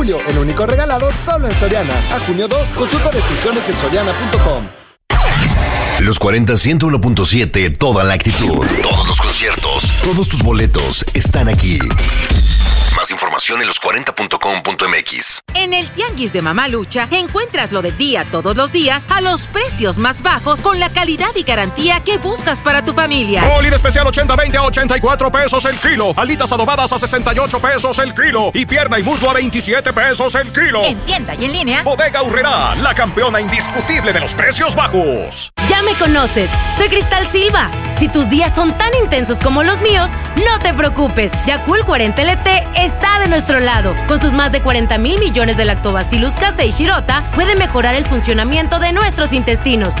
Julio, el único regalado solo en Soriana. A junio 2, consulta restricciones en soriana.com. Los 40 101.7, toda la actitud. Todos los conciertos, todos tus boletos están aquí. Más información en los40.com.mx. En el Tianguis de Mamalucha encuentras lo del día todos los días a los precios más bajos con la calidad y garantía que buscas para tu familia. Molida especial 80-20 a 84 pesos el kilo. Alitas adobadas a 68 pesos el kilo. Y pierna y muslo a 27 pesos el kilo. En tienda y en línea. Bodega Aurrerá, la campeona indiscutible de los precios bajos. Ya me conoces, soy Cristal Silva. Si tus días son tan intensos como los míos, no te preocupes. Yakult 40 LT está de nuestro lado. Con sus más de 40,000 millones de Lactobacillus casei shirota, puede mejorar el funcionamiento de nuestros intestinos